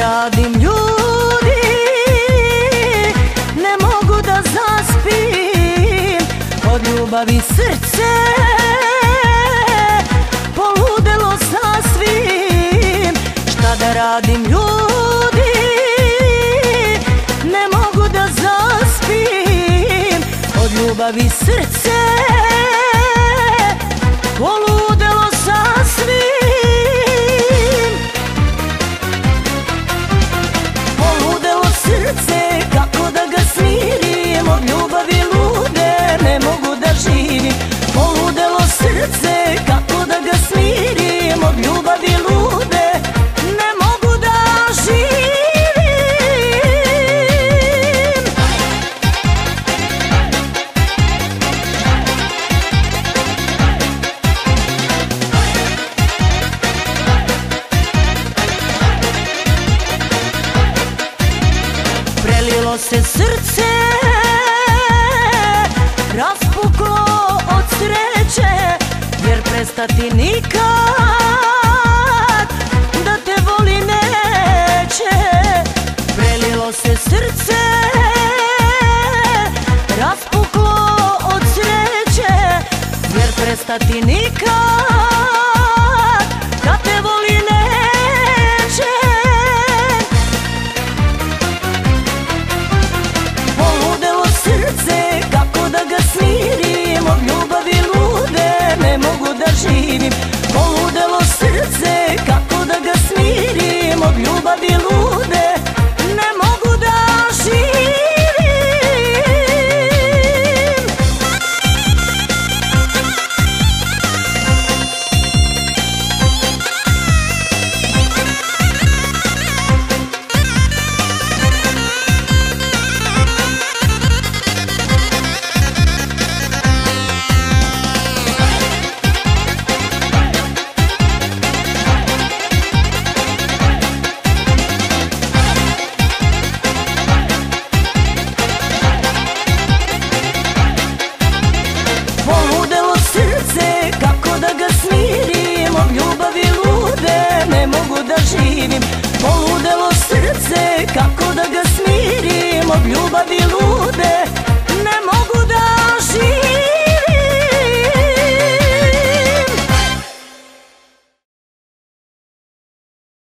radim ljudi, ne mogu da zaspim, od ljubavi srce poludelo sasvim. Šta da radim ljudi, ne mogu da zaspim, od ljubavi srce poludelo sasvim. Poludelo srce, kako da ga smirim, od ljubavi lude ne mogu da živim. Poludelo srce, kako da ga smirim, od ljubavi lude ne mogu da živim. Prelilo se srce, raspuklo od sreće, jer prestati nikad da te voli neće. Prelilo se srce, raspuklo od sreće, jer prestati nikad da te voli neće. Poludelo srce, kako da ga smirim, od ljubavi lude ne mogu da živim. Poludelo srce, kako da ga smirim, od ljubavi lude ne mogu da živim. Poludelo srce, kako da ga smirim, od ljubavi lude ne mogu da živim.